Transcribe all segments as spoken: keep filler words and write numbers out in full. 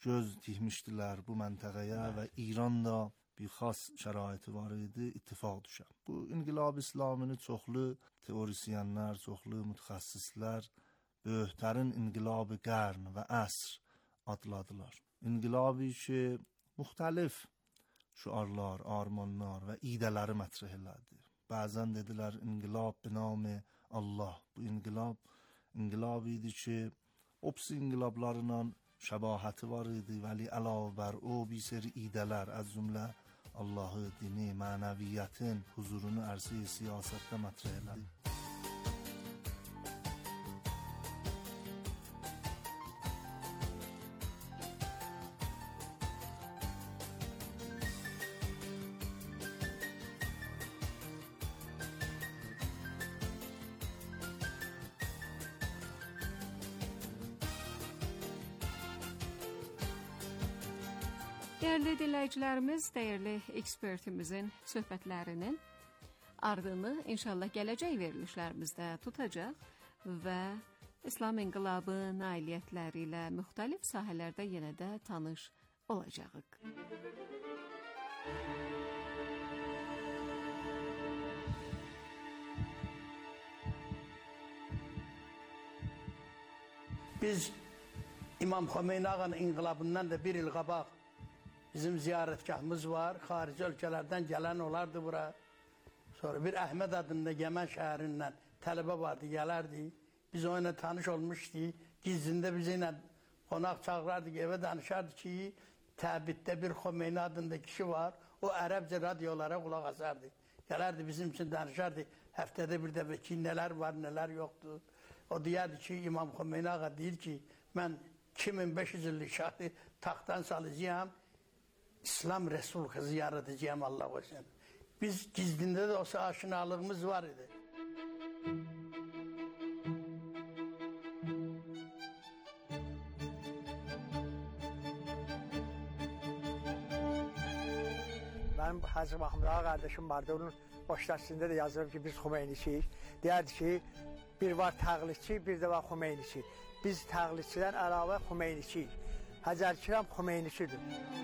göz dikmişdilər bu məntəqəyə və İran da bir xas şəraiti var idi, ittifaq düşən. Bu İnqilab İslamını çoxlu teorisyenlər, çoxlu mütəxəssislər Böyüktərin İnqilab-ı Qərn və Əsr adladılar. İnqilabı ki, müxtəlif şüarlar, armanlar və idələri mətrəh elədi. Bəzən dedilər İnqilab binamı Allah. Bu İnqilab, İnqilab idi ki, opsi İnqilablarla şəbahəti var idi, vəli əlavə bər o bir seri idələr, az cümlə Allahı, dini, mənəviyyətin huzurunu ərsi siyasətdə mətrəh elədi. Değerli dinləyicilərimiz, değerli ekspertimizin söhbətlərinin ardını inşallah gələcək verilişlərimizdə tutacaq və İslam İnqilabı nailiyyətləri ilə müxtəlif sahələrdə yenə də tanış olacağıq. Biz İmam Xomeyni ağanın inqilabından da bir il qabaq bizim ziyarətgahımız var. Xarici ölkələrdən gələn olardı bura. Sonra bir Əhməd adında Yəmən şəhərindən tələbə vardı, gələrdi. Biz onunla tanış olmuşdik. Gizlində bizi ilə qonaq çağırardıq, evə danışardı ki, Təbiddə bir Xomeyni adında kişi var. O ərəbcə radiolara qulaq asardı. Gələrdi bizim üçün danışardı. Həftədə bir dəfə ki, nələr var, nələr yoxdur. O deyərdi ki, İmam Xomeyni ağa deyir ki, mən iki min beş yüz illik şahı taxtdan salacağım. İslam Resul kızı yaratacağım Allah olsun. Biz gizlində də olsa aşinalığımız var idi. Benim Hacı Mahmud Ağa kardeşim vardı, onun başlaşsında da yazılır ki biz Xomeyniçiyik. Deyərdi ki bir var təqlidçi, bir də var Xomeyniçi. Biz təqlidçidən əlavə Xomeyniçiyik. Həcərkiram Xomeyniçidir.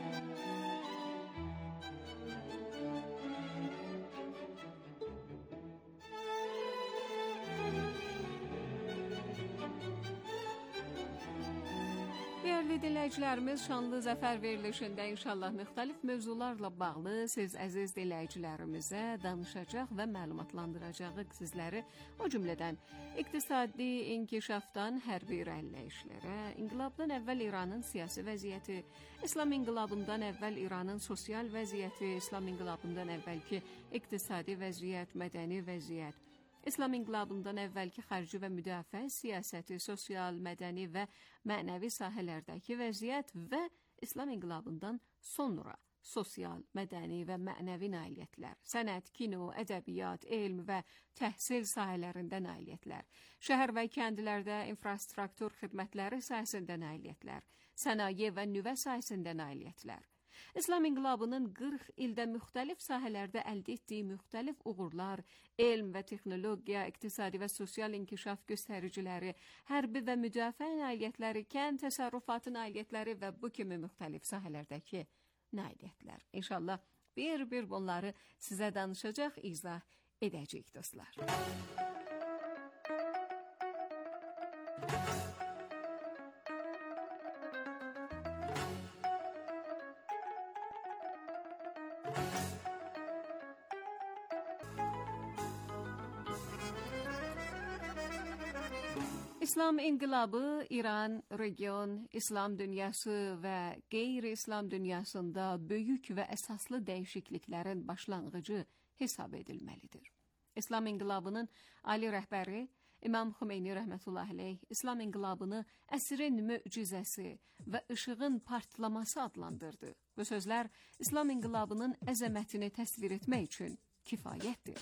Değerli dinləyicilərimiz, şanlı zəfər verilişində inşallah müxtəlif mövzularla bağlı siz əziz dinləyicilərimizə danışacaq və məlumatlandıracağıq sizləri. O cümlədən iqtisadi inkişafdan hərbi irəliləyişlərə, inqilabdan əvvəl İranın siyasi vəziyyəti, İslam inqilabından əvvəl İranın sosial vəziyyəti, İslam inqilabından əvvəlki iqtisadi vəziyyət, mədəni vəziyyət, İslam inqilabından əvvəlki xarici və müdafiə siyasəti, sosial, mədəni və mənəvi sahələrdəki vəziyyət və İslam inqilabından sonra sosial, mədəni və mənəvi nailiyyətlər, sənət, kino, ədəbiyyat, elm və təhsil sahələrində nailiyyətlər, şəhər və kəndlərdə infrastruktur xidmətləri sahəsində nailiyyətlər, sənaye və nüvə sahəsində nailiyyətlər. İslam inqilabının qırx ildə müxtəlif sahələrdə əldə etdiyi müxtəlif uğurlar, elm və texnologiya, iqtisadi və sosial inkişaf göstəriciləri, hərbi və müdafiə nailiyyətləri, kənd təsərrüfatı nailiyyətləri və bu kimi müxtəlif sahələrdəki nailiyyətlər. İnşallah bir-bir bunları sizə danışacaq, izah edəcək dostlar. İslam inqilabı İran, region, İslam dünyası və qeyri-İslam dünyasında böyük və əsaslı dəyişikliklərin başlanğıcı hesab edilməlidir. İslam inqilabının ali rəhbəri İmam Xomeyni rəhmətullahi aleyh İslam inqilabını əsrin möcüzəsi və işığın partlaması adlandırdı. Bu sözlər İslam inqilabının əzəmətini təsvir etmək üçün kifayətdir.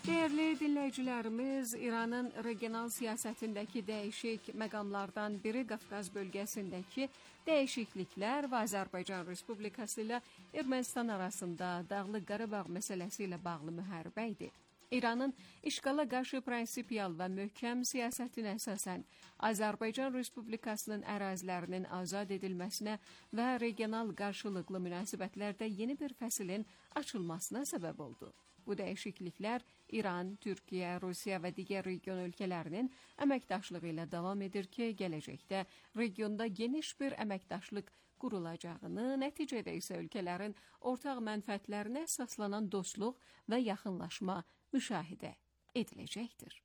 Değerli dinləyicilərimiz, İranın regional siyasətindəki dəyişik məqamlardan biri Qafqaz bölgəsindəki dəyişikliklər və Azərbaycan Respublikası ilə Ermənistan arasında Dağlıq Qarabağ məsələsi ilə bağlı müharibə idi. İranın işğala qarşı prinsipial və möhkəm siyasətinə əsasən Azərbaycan Respublikasının ərazilərinin azad edilməsinə və regional qarşılıqlı münasibətlərdə yeni bir fəsilin açılmasına səbəb oldu. Bu dəyişikliklər İran, Türkiyə, Rusiya və digər region ölkələrinin əməkdaşlığı ilə davam edir ki, gələcəkdə regionda geniş bir əməkdaşlıq qurulacağını, nəticədə isə ölkələrin ortaq mənfəətlərinə əsaslanan dostluq və yaxınlaşma müşahidə ediləcəkdir.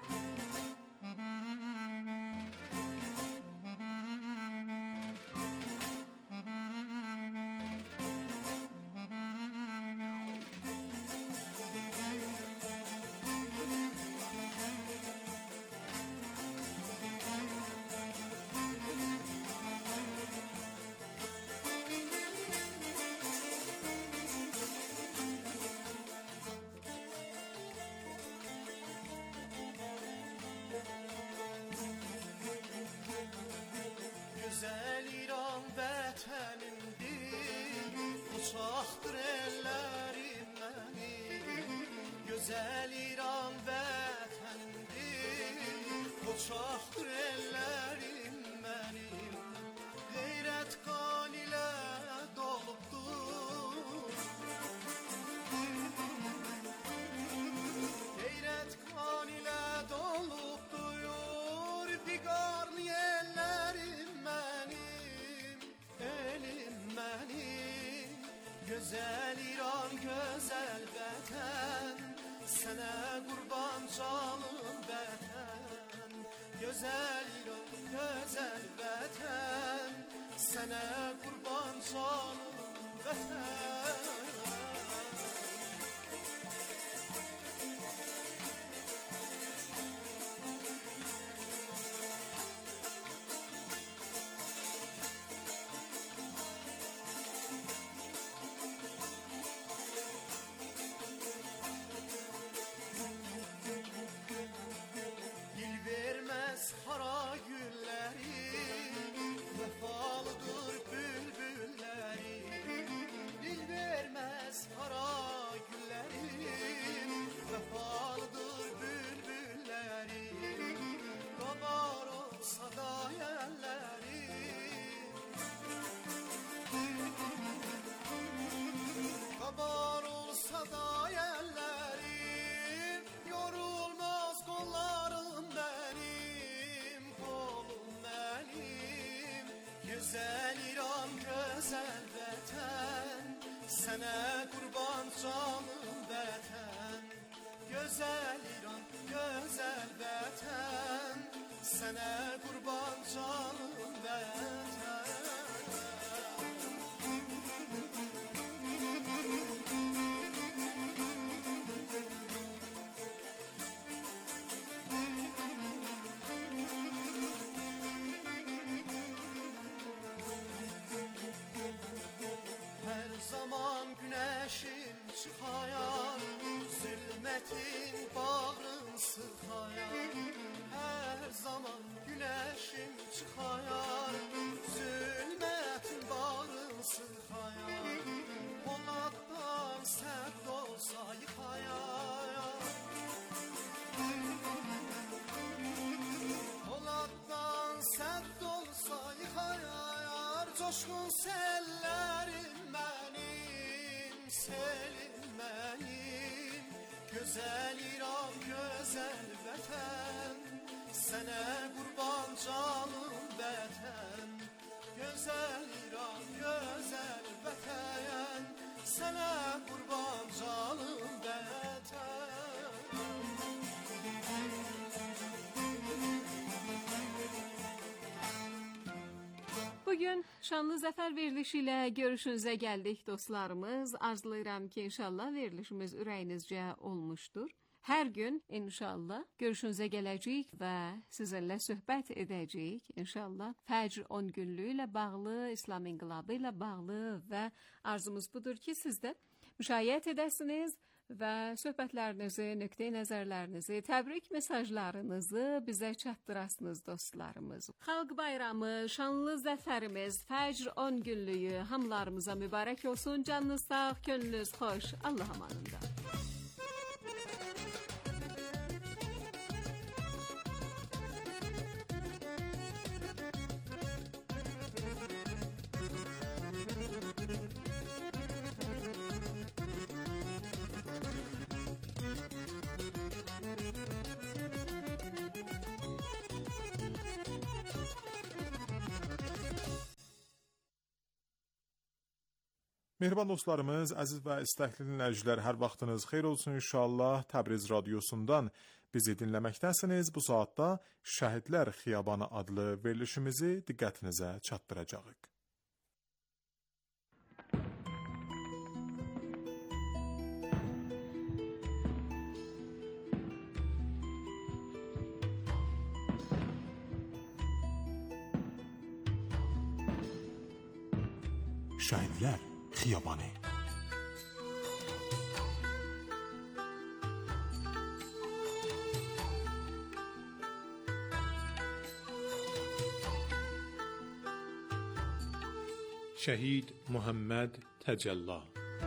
Güzel İran vətənimdir, uçaqdır ellərim mənim. Güzel İran vətənimdir, uçaqdır ellərim mənim. Qeyrət qan ilə dolubdur, qeyrət qan ilə dolubdur, biqarlı ellərim mənim, elim mənim. Gözəl İran, gözəl vətən, sənə qurban canım vətən. Gözəl İran, gözəl vətən, sənə qurban canım vətən. Hara gülləri, vəfalıdır bülbülləri. Dil verməz hara gülləri, vəfalıdır bülbülləri. Qabar olsa da yəlləri, qabar olsa da yəlləri, yorulmaz qollarım mənim, qolum mənim. Gözəl İran, gözəl vətən, sənə qurban canım vətən. Gözəl İran, gözəl vətən, sənə qurban canım vətən. Her zaman güneşim çıkayar, zülmetin bağrın sıkayar. Her zaman güneşim çıkayar, zülmetin bağrın sıkayar. Polattan sert olsa yıkayar, Polattan sert olsa yıkayar. Coşkun sellerim benim, selim benim. Güzel İran, güzel vətən, sənə qurban canım vətən. Güzel İran, güzel vətən, sənə qurban canım vətən. Bugün şanlı zəfər verilişi ilə görüşünüzə gəldik dostlarımız. Arzulayıram ki, inşallah verilişimiz ürəyinizcə olmuşdur. Hər gün inşallah görüşünüzə gələcəyik və sizinlə söhbət edəcəyik. İnşallah Fəcr on günlüyü ilə bağlı, İslam inqilabı ilə bağlı və arzumuz budur ki, siz də müşayiət edəsiniz və söhbətlərinizi, nöqteyi nəzərlərinizi, təbrik mesajlarınızı bizə çatdırasınız dostlarımız. Xalq bayramı, şanlı zəfərimiz, fəcr on günlüyü hamılarımıza mübarək olsun. Canınız sağ, könlünüz xoş. Allah amanında. Mehriban dostlarımız, əziz və istəkli dinləyicilər, hər vaxtınız xeyir olsun inşallah. Təbriz radiosundan bizi dinləməkdəsiniz. Bu saatda Şəhidlər Xiyabanı adlı verilişimizi diqqətinizə çatdıracağıq. Şəhidlər Xiyabanı. Şəhid Muhammed Təcəlla.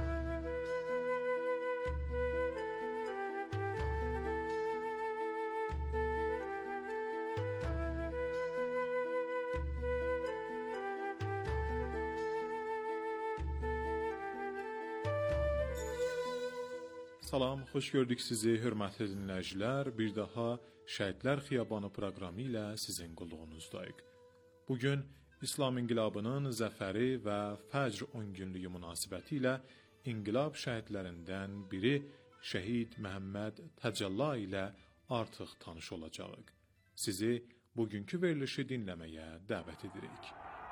Salam, xoş gördük sizi, hörmətli dinləyicilər. Bir daha Şəhidlər Xiyabanı proqramı ilə sizin qulluğunuzdayıq. Bugün İslam inqilabının zəfəri və fəcr on günlüyü münasibəti ilə inqilab şəhidlərindən biri Şəhid Məhəmməd Təcəlla ilə artıq tanış olacağıq. Sizi bugünkü verilişi dinləməyə dəvət edirik.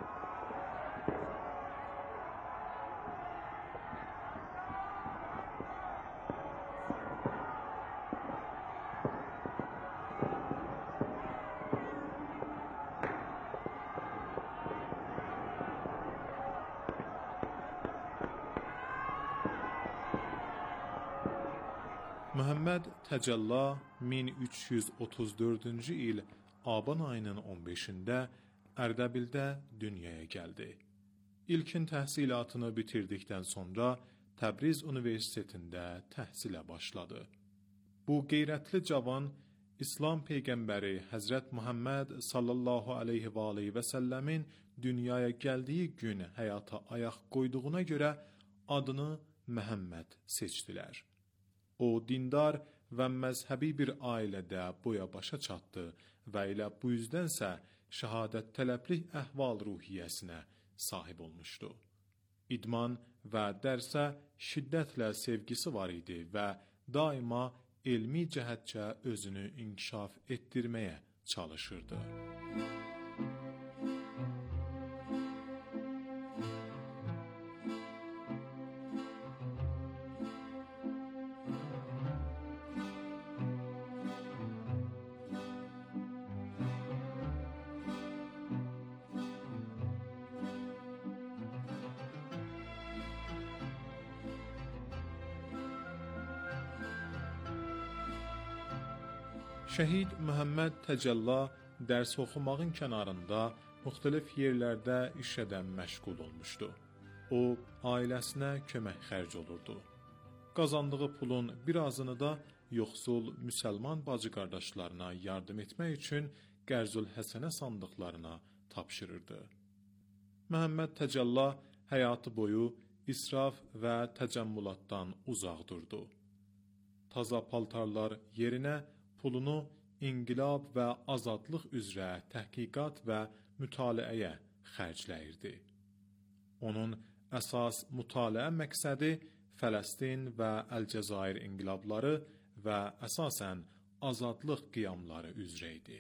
Məhəmməd Təcəlla min üç yüz otuz dördüncü il Aban ayının on beşində Ərdəbildə dünyaya gəldi. İlkin təhsilatını bitirdikdən sonra Təbriz Universitetində təhsilə başladı. Bu qeyrətli cavan İslam Peyğəmbəri Həzrət Muhammed sallallahu aleyhi və aleyhi və səlləmin dünyaya gəldiyi gün həyata ayaq qoyduğuna görə adını Məhəmməd seçdilər. O, dindar və məzhəbi bir ailədə boya başa çatdı və elə bu yüzdənsə şəhadət tələblik əhval ruhiyyəsinə sahib olmuşdu. İdman və dərsə şiddətlə sevgisi var idi və daima elmi cəhətcə özünü inkişaf etdirməyə çalışırdı. Şəhid Məhəmməd Təcəlla dərs oxumağın kənarında müxtəlif yerlərdə işədən məşğul olmuşdu. O, ailəsinə kömək xərc olurdu. Qazandığı pulun birazını da yoxsul müsəlman bacı qardaşlarına yardım etmək üçün Qərzül Həsənə sandıqlarına tapşırırdı. Məhəmməd Təcəlla həyatı boyu israf və təcəmmülatdan uzaq durdu. Taza paltarlar yerinə pulunu inqilab və azadlıq üzrə təhqiqat və mütaliəyə xərcləyirdi. Onun əsas mütaliə məqsədi Fələstin və Əlcəzair inqilabları və əsasən azadlıq qiyamları üzrə idi.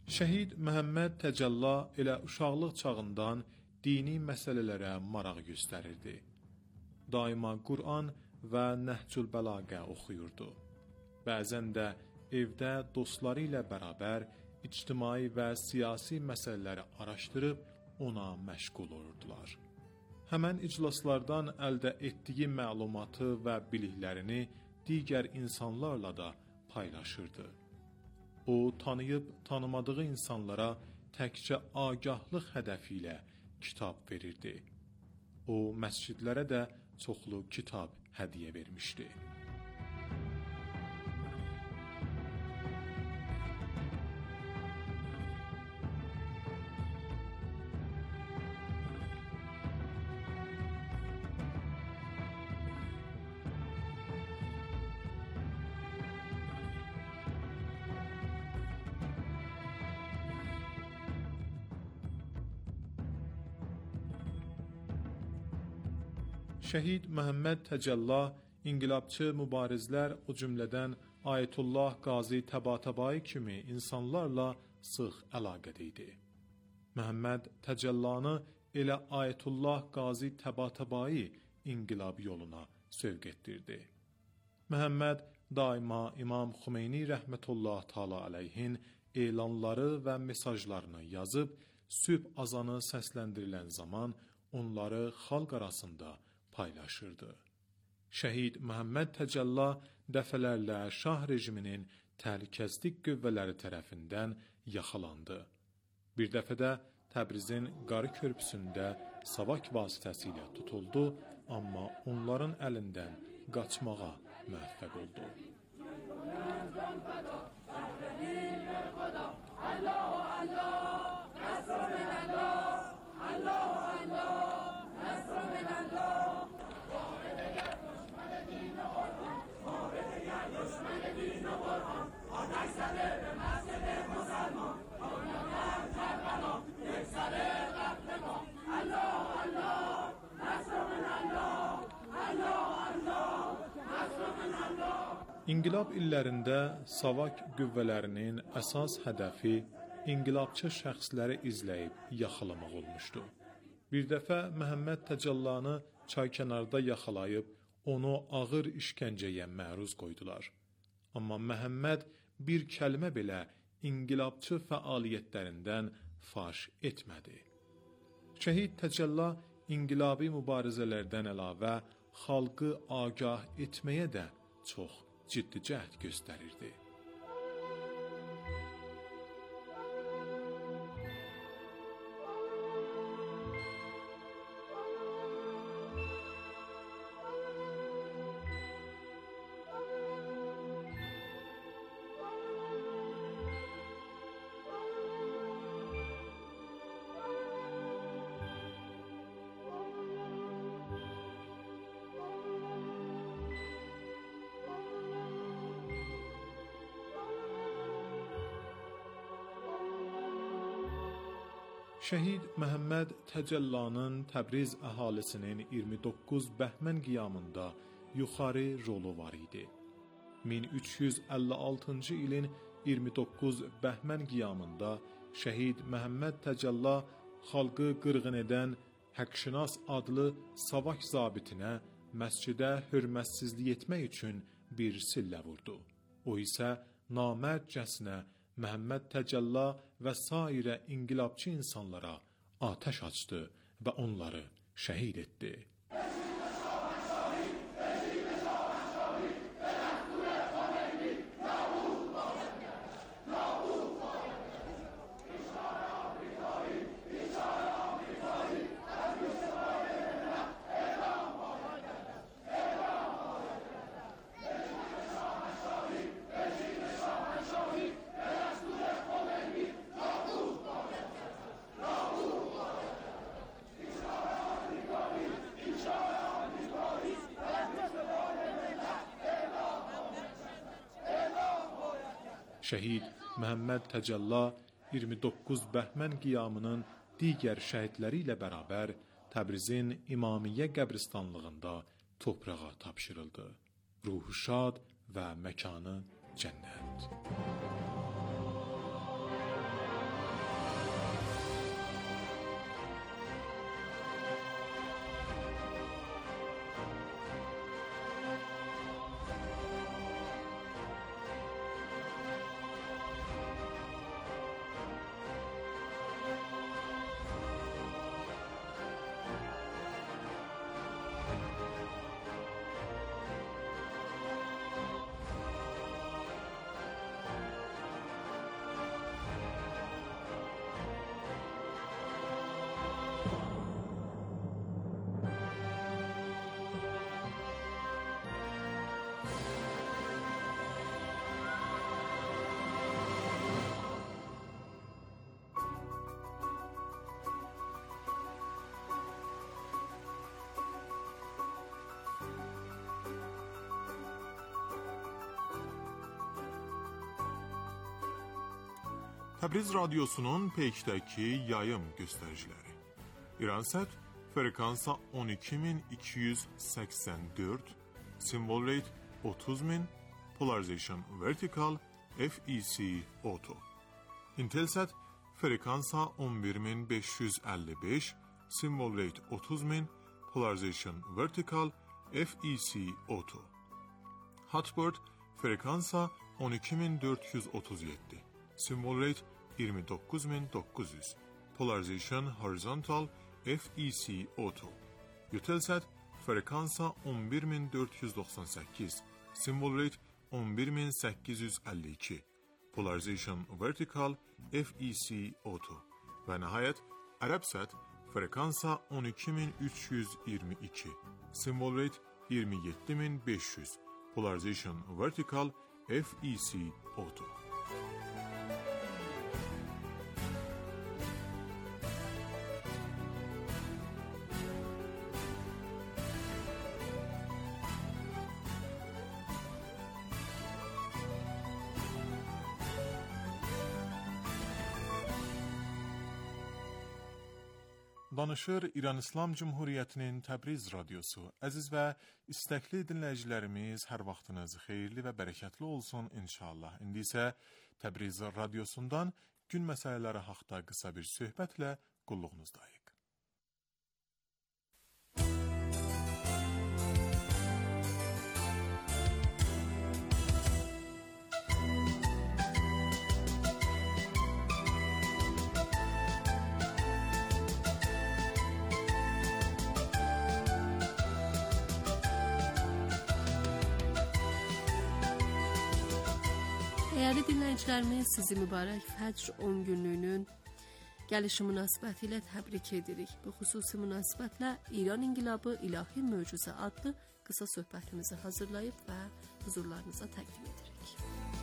Şəhid Məhəmməd Təcəlla elə uşaqlıq çağından dini məsələlərə maraq göstərirdi. Daima Qur'an və Nəhcül Bəlağə oxuyurdu. Bəzən də evdə dostları ilə bərabər ictimai və siyasi məsələləri araşdırıb ona məşğul olurdular. Həmən iclaslardan əldə etdiyi məlumatı və biliklərini digər insanlarla da paylaşırdı. O, tanıyıb tanımadığı insanlara təkcə agahlıq hədəfi ilə kitab verirdi. O, məscidlərə də çoxlu kitab hədiyyə vermişdi. Şəhid Məhəmməd Təcəlla inqilabçı mübarizlər, o cümlədən Ayətullah Qazi Təbatabai kimi insanlarla sıx əlaqədə idi. Məhəmməd Təcəllanı elə Ayətullah Qazi Təbatabai inqilab yoluna sövq etdirdi. Məhəmməd daima İmam Xümeyni rəhmətullah təala əleyhin elanları və mesajlarını yazıb, sübh azanı səsləndirilən zaman onları xalq arasında paylaşırdı. Şəhid Məhəmməd Təcəlla dəfələrlə şah rejiminin təhlükəsizlik qüvvələri tərəfindən yaxalandı. Bir dəfədə Təbrizin Qarı körpüsündə savak vasitəsilə tutuldu, amma onların əlindən qaçmağa müvəffəq oldu. İnqilab illərində savak qüvvələrinin əsas hədəfi inqilabçı şəxsləri izləyib yaxalamaq olmuşdu. Bir dəfə Məhəmməd Təcəllanı çaykənarda yaxalayıb onu ağır işgəncəyə məruz qoydular. Amma Məhəmməd bir kəlmə belə inqilabçı fəaliyyətlərindən faş etmədi. Şəhid Təcəlla inqilabi mübarizələrdən əlavə xalqı agah etməyə də çox ciddi cəhd göstərirdi. Şəhid Məhəmməd Təcəllanın Təbriz əhalisinin iyirmi doqquz bəhmən qiyamında yuxarı rolu var idi. min üç yüz əlli altıncı ilin iyirmi doqquz bəhmən qiyamında Şəhid Məhəmməd Təcəlla xalqı qırğın edən Həqşinas adlı savak zabitinə məscidə hörmətsizlik etmək üçün bir sillə vurdu. O isə namərcəsinə Məhəmməd Təcəlla və sairə inqilabçı insanlara atəş açdı və onları şəhid etdi. Şəhid Məhəmməd Təcəlla iyirmi doqquz bəhmən qiyamının digər şəhidləri ilə bərabər Təbrizin İmamiyyə qəbristanlığında toprağa tapşırıldı. Ruhu şad və məkanı cənnət. Təbriz Radyosu'nun Peyk'təki yayım göstəriciləri. İransat frekansa on iki bin iki yüz səksən dörd, symbol rate otuz bin, polarization vertical, F E C auto. Intelsat frekansa on bir bin beş yüz əlli beş, symbol rate otuz bin, polarization vertical, F E C auto. Hotbird frekansa on iki bin dörd yüz otuz yeddi, symbol rate iyirmi dokuz bin dokuz yüz, polarization horizontal, F E C auto. Eutelsat frekansa on bir bin dörd yüz doxsan səkkiz, symbol rate on bir bin səkkiz yüz əlli iki, polarization vertical, F E C auto. Və nəhayət Arabsat frekansa on iki bin üç yüz iyirmi iki, symbol rate iyirmi yeddi bin beş yüz, polarization vertical, F E C auto. Danışır İran İslam Cumhuriyyətinin Təbriz Radyosu. Əziz və istəkli dinləyicilərimiz, hər vaxtınız xeyirli və bərəkətli olsun inşallah. İndi isə Təbriz Radyosundan gün məsələləri haqqında qısa bir söhbətlə qulluğunuzdayıq. Dəyərli dinləyicilərimiz, sizi mübarək Fəcr on günlüyünün gəlişi münasibəti ilə təbrik edirik. Bu xüsusi münasibətlə İran İnqilabı İlahi Möcüzə adlı qısa söhbətimizi hazırlayıb və huzurlarınıza təqdim edirik.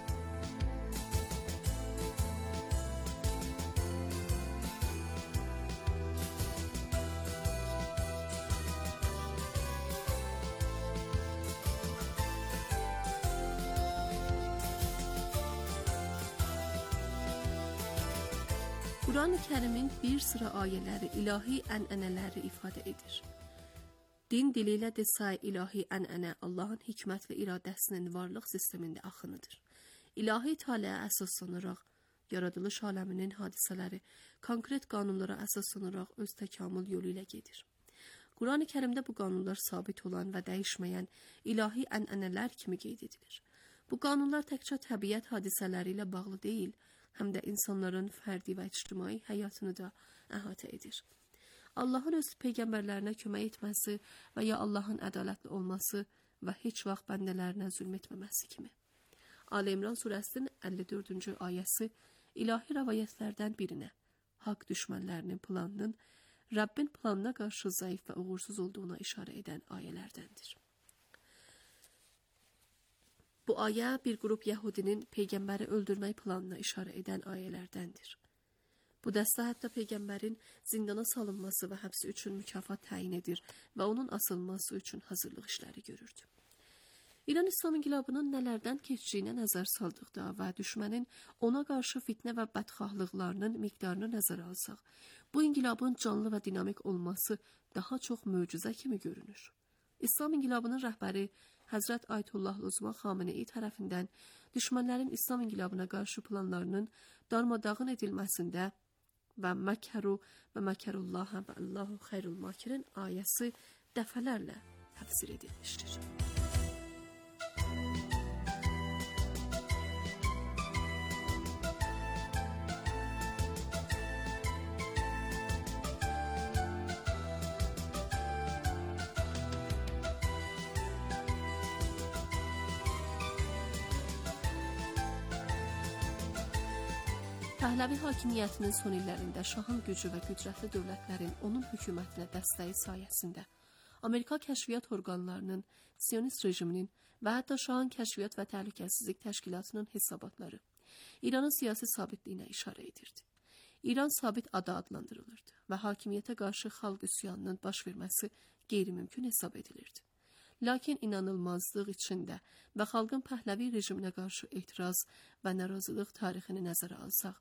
Quran-ı Kərimin bir sıra ayələri ilahi ənənələri ifadə edir. Din dili ilə desay ilahi ənənə Allahın hikmət və iradəsinin varlıq sistemində axınıdır. İlahi taleyə əsaslanaraq, yaradılış aləminin hadisələri konkret qanunlara əsaslanaraq öz təkamül yolu ilə gedir. Quran-ı Kərimdə bu qanunlar sabit olan və dəyişməyən ilahi ənənələr kimi qeyd edilir. Bu qanunlar təkcə təbiət hadisələri ilə bağlı deyil, həm də insanların fərdi və ictimai həyatını da əhatə edir. Allahın öz peyğəmbərlərinə kömək etməsi və ya Allahın ədalətli olması və heç vaxt bəndələrinə zülm etməməsi kimi. Ali İmran surəsinin əlli dördüncü ayəsi ilahi rəvayətlərdən birinə, haqq düşmənlərinin planının Rəbbin planına qarşı zəif və uğursuz olduğuna işarə edən ayələrdəndir. Bu ayə bir qrup Yəhudinin Peyğəmbəri öldürmək planına işarə edən ayələrdəndir. Bu dəstə hətta Peyğəmbərin zindana salınması və həbsi üçün mükafat təyin edir və onun asılması üçün hazırlıq işləri görürdü. İran İslam İnqilabının nələrdən keçdiyinə nəzər saldıqda və düşmənin ona qarşı fitnə və bədxahlıqlarının miqdarını nəzərə alsaq, bu inqilabın canlı və dinamik olması daha çox möcüzə kimi görünür. İslam İnqilabının rəhbəri Həzrət Ayətullah Uzma Xamenei tərəfindən düşmənlərin İslam İnqilabına qarşı planlarının darmadağın edilməsində və məkəru və məkərullaha və Allahu xeyrul makirin ayəsi dəfələrlə təfsir edilmişdir. Pəhləvi hakimiyyətinin son illərində şahın gücü və qüdrətli dövlətlərin onun hökumətinə dəstəyi sayəsində Amerika kəşfiyyat orqanlarının, Siyonist rejiminin və hətta şahın kəşfiyyat və təhlükəsizlik təşkilatının hesabatları İranın siyasi sabitliyinə işarə edirdi. İran sabit ada adlandırılırdı və hakimiyyətə qarşı xalq üsyanının baş verməsi qeyri-mümkün hesab edilirdi. Lakin inanılmazlıq içində və xalqın Pəhləvi rejiminə qarşı etiraz və narazılıq tarixini nəzərə alsaq,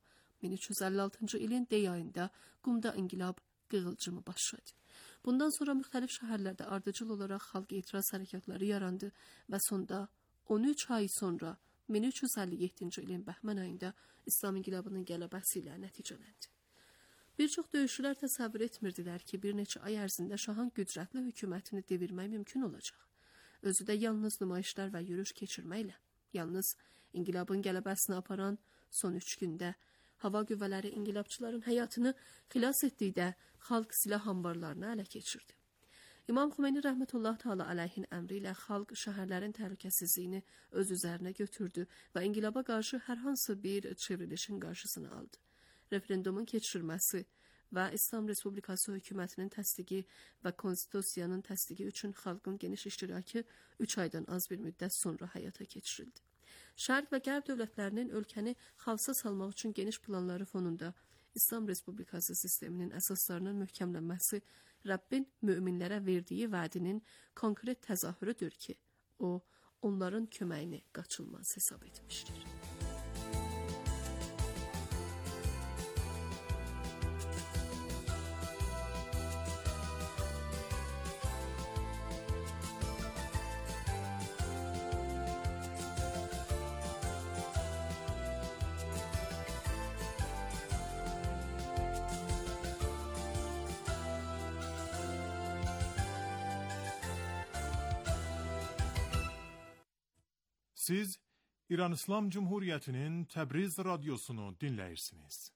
min üç yüz əlli altıncı ilin dey ayında Qumda inqilab qığılcımı başladı. Bundan sonra müxtəlif şəhərlərdə ardıcıl olaraq xalq etiraz hərəkatları yarandı və sonda on üç ay sonra min üç yüz əlli yeddinci ilin bəhmən ayında İslam inqilabının qələbəsi ilə nəticələndi. Bir çox döyüşçülər təsəvvür etmirdilər ki, bir neçə ay ərzində şahın qüdrətli hökumətini devirmək mümkün olacaq. Özü də yalnız nümayişlər və yürüş keçirməklə. Yalnız inqilabın qələbəsini aparan son üç gündə hava qüvvələri inqilabçıların həyatını xilas etdikdə xalq silah anbarlarını ələ keçirdi. İmam Xomeyni rəhmətullah təala əleyhin əmri ilə xalq şəhərlərin təhlükəsizliyini öz üzərinə götürdü və inqilaba qarşı hər hansı bir çevrilişin qarşısını aldı. Referendumun keçirilməsi və İslam Respublikası hökumətinin təsdiqi və konstitusiyanın təsdiqi üçün xalqın geniş iştirakı üç aydan az bir müddət sonra həyata keçirildi. Şərq və Qərb dövlətlərinin ölkəni xalsa salmaq üçün geniş planları fonunda İslam Respublikası sisteminin əsaslarının möhkəmlənməsi Rəbbin möminlərə verdiyi vədinin konkret təzahürüdür ki, o, onların köməyini qaçılmaz hesab etmişdir. Siz İran İslam Cumhuriyeti'nin Təbriz radyosunu dinləyirsiniz.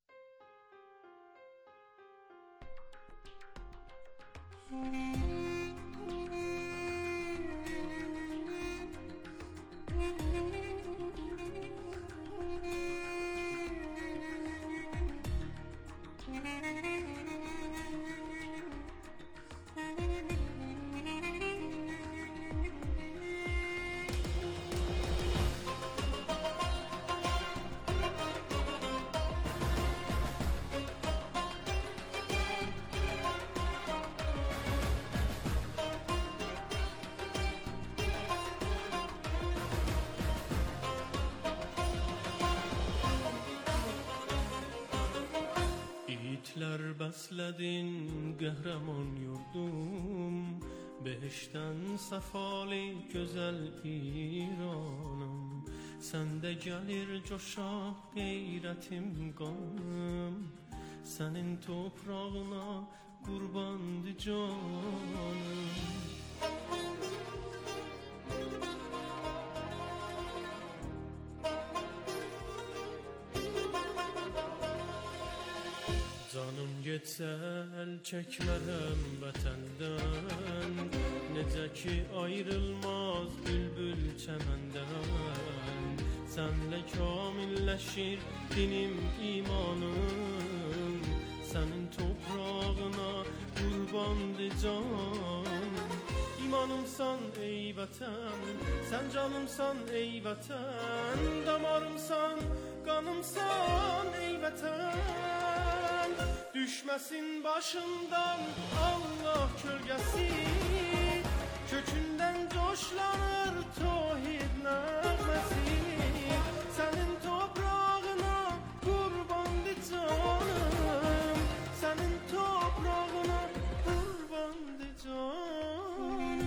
Yiğitler besledin qəhrəman yurdum, Behişten səfali gözəl İranım. Səndə gəlir coşaq qeyrətim qanım, Sənin toprağına qurbandı canım. Canım getsə əl çəkmərəm vətəndən, Necə ki ayrılmaz bülbül çəməndən. Sənlə kamilləşir dinim imanım, Sənin toprağına qurbandı can. İmanımsan ey vətən, sən canımsan ey vətən, Damarımsan, qanımsan ey vətən. Düşməsin başından Allah kölgəsi, Kökündən coşlanır tavhid nəğməsi. Sənin toprağına qurbandı canım, Sənin toprağına qurbandı canım.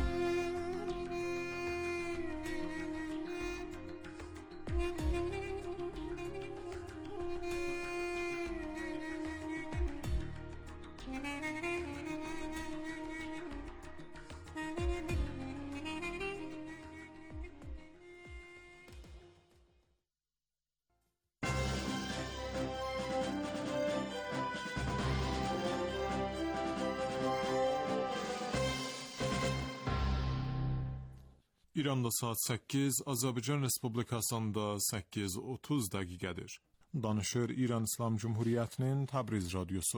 İranda saat səkkiz, Azərbaycan Respublikasında səkkiz otuz dəqiqədir. Danışır İran İslam Cumhuriyetinin Təbriz radyosu.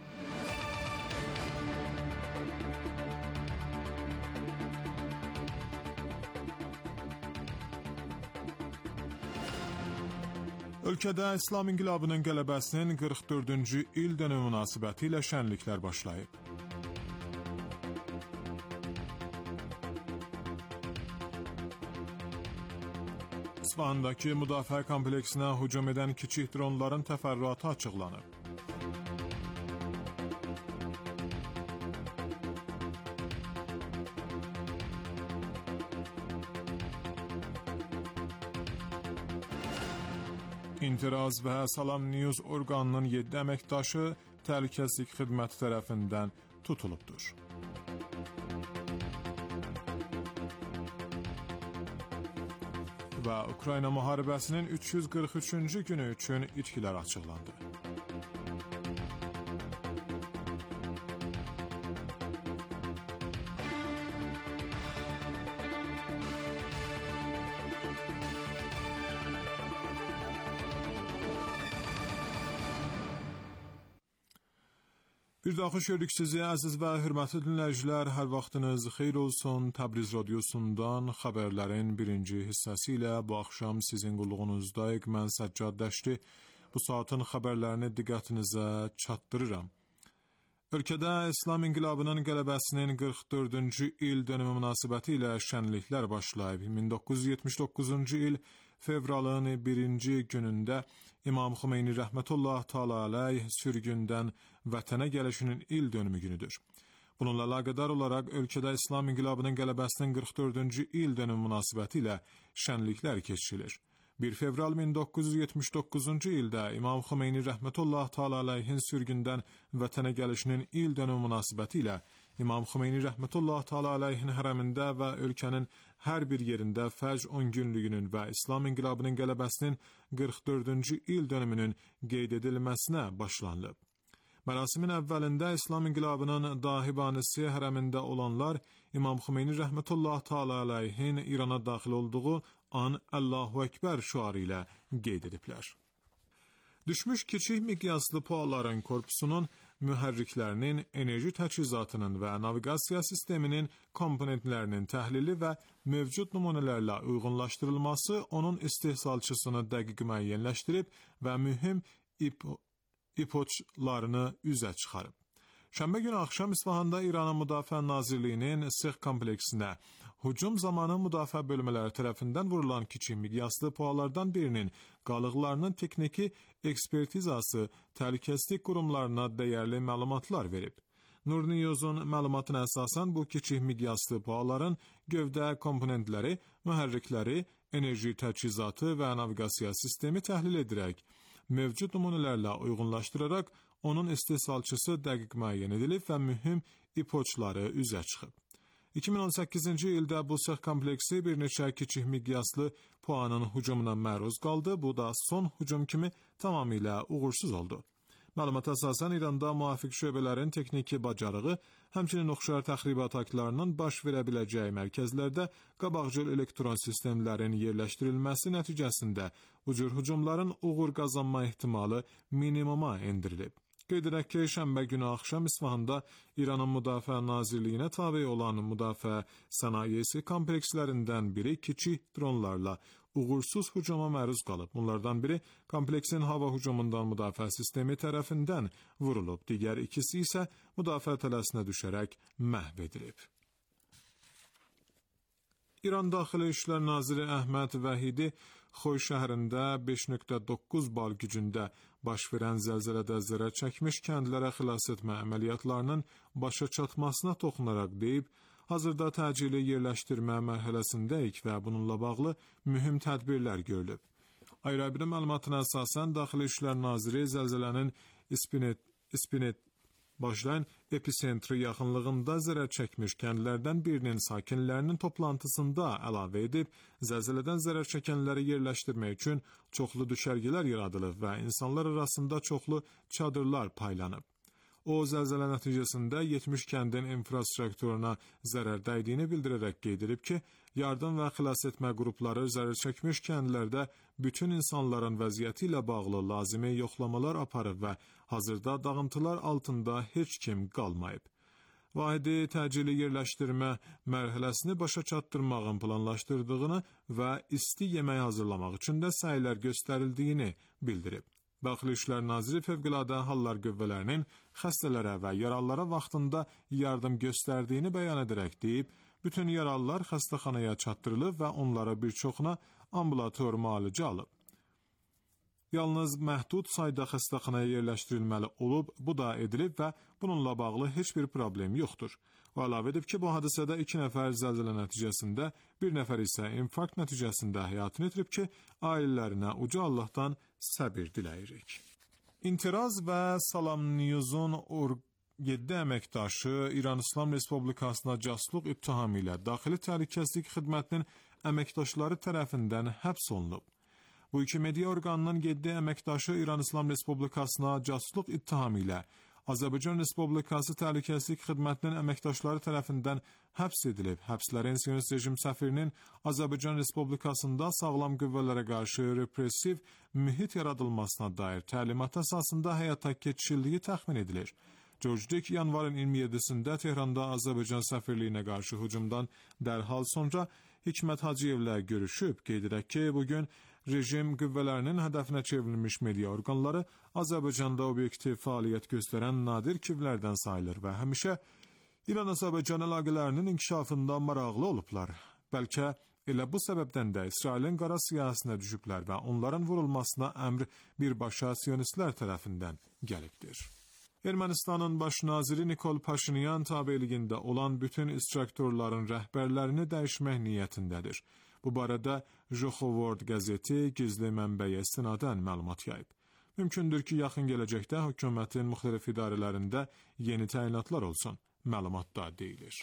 Ölkədə İslam inqilabının qələbəsinin qırx dördüncü il dönümü münasibəti ilə şənliklər başlayıb. İsfahandakı müdafiə kompleksinə hücum edən kiçik dronların təfərrüatı açıqlanıb. İntiraz və Salam News orqanının yeddi əməkdaşı təhlükəsizlik xidməti tərəfindən tutulubdur. Və Ukrayna müharibəsinin üç yüz qırx üçüncü günü üçün itkilər açıqlandı. Bir daha xoş gördük sizi, əziz və hörmətli dinləyicilər. Hər vaxtınız xeyir olsun. Təbriz radiosundan xəbərlərin birinci hissəsi ilə bu axşam sizin qulluğunuzdayıq. Mən Səccad Dəşti. Bu saatın xəbərlərini diqqətinizə çatdırıram. Ölkədə İslam İnqilabının qələbəsinin qırx dördüncü il dönümü münasibəti ilə şənliklər başlayıb. min doqquz yüz yetmiş doqquzuncu il fevralın birinci günündə İmam Xomeyni rəhmətullah təala aleyh sürgündən vətənə gəlişinin il dönümü günüdür. Bununla əlaqədar olaraq ölkədə İslam İnqilabının qələbəsinin qırx dördüncü il dönümü münasibəti ilə şənliklər keçirilir. bir fevral min doqquz yüz yetmiş doqquzuncu ildə İmam Xomeyni rəhmətullah təala aleyhin sürgündən vətənə gəlişinin il dönümü münasibəti ilə İmam Xomeyni rəhmətullah təala aleyhin hərəmində və ölkənin hər bir yerində fəcr on günlüyünün və İslam İnqilabının qələbəsinin qırx dördüncü il dönümünün qeyd edilməsinə başlanılıb. Mərasimin əvvəlində İslam İnqilabının dahibanisi hərəmində olanlar İmam Xomeyni rəhmətullah təala aleyhin İrana daxil olduğu an Allahu Ekber şüarı ilə qeyd ediblər. Düşmüş kiçik miqyaslı PUAların korpusunun mühərriklərinin, enerji təchizatının və naviqasiya sisteminin komponentlərinin təhlili və mövcud nümunələrlə uyğunlaşdırılması onun istehsalçısını dəqiq müəyyənləşdirib və mühüm ip- ipoçlarını üzə çıxarıb. Şənbə günü axşam İsfahanda İranın Müdafiə Nazirliyinin Sıx kompleksinə hücum zamanı müdafiə bölmələri tərəfindən vurulan kiçik miqyaslı PUAlardan birinin qalıqlarının texniki ekspertizası təhlükəsizlik qurumlarına dəyərli məlumatlar verib. Nur News'un məlumatına əsasən bu kiçik miqyaslı PUAların gövdə komponentləri, mühərrikləri, enerji təchizatı və naviqasiya sistemi təhlil edərək, mövcud nümunələrlə uyğunlaşdıraraq onun istehsalçısı dəqiq müəyyən edilib və mühüm ipoçları üzə çıxıb. iki min on səkkizinci ildə bu sıx kompleksi bir neçə kiçik miqyaslı PUA'nın hücumuna məruz qaldı. Bu da son hücum kimi tamamilə uğursuz oldu. Məlumata əsasən İranda müvafiq şöbələrin texniki bacarığı, həmçinin oxşar təxribat aktlarının baş verə biləcəyi mərkəzlərdə qabaqcıl elektron sistemlərin yerləşdirilməsi nəticəsində bu cür hücumların uğur qazanma ehtimalı minimuma endirilib. Qeyd edək ki, şənbə günü axşam İsfahanda İranın Müdafiə Nazirliyinə tabe olan müdafiə sənayesi komplekslərindən biri kiçik dronlarla uğursuz hücuma məruz qalıb. Bunlardan biri kompleksin hava hücumundan müdafiə sistemi tərəfindən vurulub. Digər ikisi isə müdafiə tələsinə düşərək məhv edilib. İran Daxili İşlər Naziri Əhməd Vəhidi Xoy şəhərində beş nöqtə doqquz bal gücündə baş verən zəlzələdə zərər çəkmiş kəndlərə xilas etmə əməliyyatlarının başa çatmasına toxunaraq deyib, hazırda təcili yerləşdirmə mərhələsindəyik və bununla bağlı mühüm tədbirlər görülüb. Ayrı-ayrı məlumatına əsasən Daxili İşlər Naziri zəlzələnin İspinet, İspinet başlayan epicentri yaxınlığında zərər çəkmiş kəndlərdən birinin sakinlərinin toplantısında əlavə edib, zəlzələdən zərər çəkənləri yerləşdirmək üçün çoxlu düşərgələr yaradılıb və insanlar arasında çoxlu çadırlar paylanıb. O, zəlzələ nəticəsində yetmiş kəndin infrastrukturuna zərər dəydiyini bildirərək qeyd edib ki, yardım və xilas etmə qrupları zərər çəkmiş kəndlərdə bütün insanların vəziyyəti ilə bağlı lazımi yoxlamalar aparıb və hazırda dağıntılar altında heç kim qalmayıb. Vahidi təcili yerləşdirmə mərhələsini başa çatdırmağın planlaşdırdığını və isti yemək hazırlamaq üçün də səylər göstərildiyini bildirib. Daxili İşlər Naziri Fövqəladə Hallar Qüvvələrinin xəstələrə və yaralılara vaxtında yardım göstərdiyini bəyan edərək deyib, bütün yaralılar xəstəxanaya çatdırılıb və onlara bir çoxuna ambulator müalicə alıb. Yalnız məhdud sayda xəstəxanaya yerləşdirilməli olub, bu da edilib və bununla bağlı heç bir problem yoxdur. O əlavə edib ki, bu hadisədə iki nəfər zəlzələ nəticəsində, bir nəfər isə infarkt nəticəsində həyatını itirib ki, ailələrinə uca Allahdan səbir diləyirik. İntiraz və Salam News'un yeddi əməkdaşı İran İslam Respublikasına casusluq ittihamı ilə Daxili Təhlükəsizlik Xidmətinin əməkdaşları tərəfindən həbs olunub. Bu iki media orqanının yeddi əməkdaşı İran İslam Respublikasına casusluq ittihamı ilə Azərbaycan Respublikası Təhlükəsizlik Xidmətinin əməkdaşları tərəfindən həbs edilib. Həbslərin Siyonist rejim səfirinin Azərbaycan Respublikasında sağlam qüvvələrə qarşı repressiv mühit yaradılmasına dair təlimat əsasında həyata keçirildiyi təxmin edilir. George Dick yanvarın iyirmi yeddisində Tehranda Azərbaycan səfirliyinə qarşı hücumdan dərhal sonra Hikmət Hacıyevlə görüşüb. Qeyd edək ki, bugün rejim qüvvələrinin hədəfinə çevrilmiş media orqanları Azərbaycanda obyektiv fəaliyyət göstərən nadir kivlərdən sayılır və həmişə İran-Azərbaycan əlaqələrinin inkişafında maraqlı olublar. Bəlkə elə bu səbəbdən də İsrailin qara siyahısına düşüblər və onların vurulmasına əmr birbaşa siyonistlər tərəfindən gəlibdir. Ermənistanın baş naziri Nikol Paşinyan tabeliyində olan bütün istiraktorların rəhbərlərini dəyişmək niyyətindədir. Bu barədə Joxovord qəzeti gizli mənbəyə istinadən məlumat yayıb. Mümkündür ki, yaxın gələcəkdə hökumətin müxtəlif idarələrində yeni təyinatlar olsun. Məlumatda deyilir.